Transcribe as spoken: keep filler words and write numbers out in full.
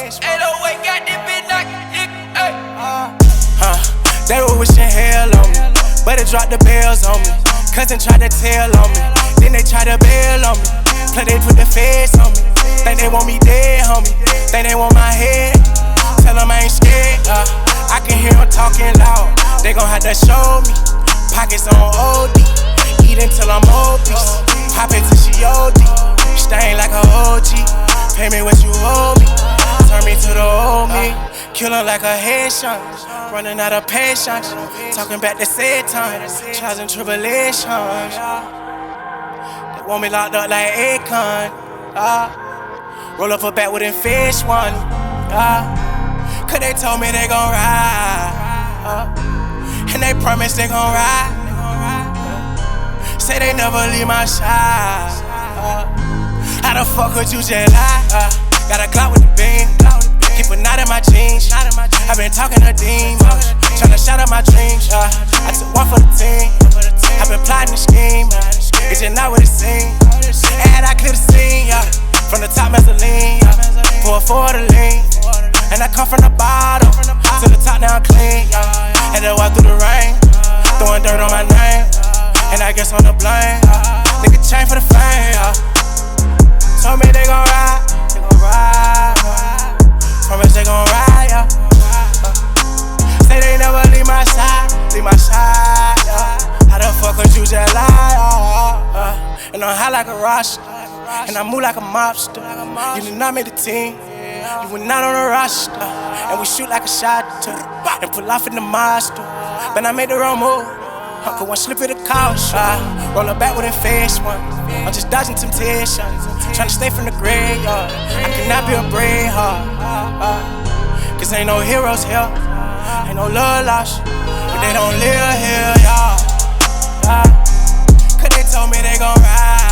fish. Ain't no way, got this bitch knock, nigga, ayy. Huh, they were wishing hell on me, but it dropped the bells on me. Cousin tried to tell on me, then they tried to bail on me. Play they put the feds on me, think they want me dead, homie. Think they want my head, tell them I ain't scared. Uh, I can hear them talking loud, they gon' have to show me. Pockets on O D, eat until I'm obese. Pop it till she O D, stain like a O G. Pay me what you owe me, turn me to the old me. Killin' like a headshot, running out of patience. Talking back to sad times, trials and tribulations. They want me locked up like Akon. Uh, roll up a back with them fish one. Uh, Cause they told me they gon' ride. Uh, and they promise they gon' ride. Uh, say they never leave my side. Uh, how the fuck could you just lie? Uh, got a Glock with the beam. Keep a knot in my jeans. I been talking to demons, tryna shout out my dreams. Uh, I took one for the team. I been plotting the scheme. It's just not what it seems. And I clear the scene, yeah. From the top mezzanine, yeah. Pour for the lean. And I come from the bottom to the top, now I'm clean, yeah. Had to walk through the rain, throwing dirt on my name. And I guess I'm to blame. Nigga chain for the fame, yeah. Told me they gon' ride, they gon' ride. Promise they gon' ride, yeah. Uh, say they never leave my side, leave my side, yeah. How the fuck could you just lie, uh, uh, and I'm high like a roster, and I move like a mobster. You did not make the team, you were not on the roster. And we shoot like a shot, and pull off in the monster. But I made the wrong move, Uncle one slip of the couch. uh, Roll up back with them fish one. I'm just dodging temptation, tryna stay from the graveyard. I cannot be a brave heart, uh, cause ain't no heroes here, ain't no love lost, but they don't live here, y'all. Uh, Cause they told me they gon' ride.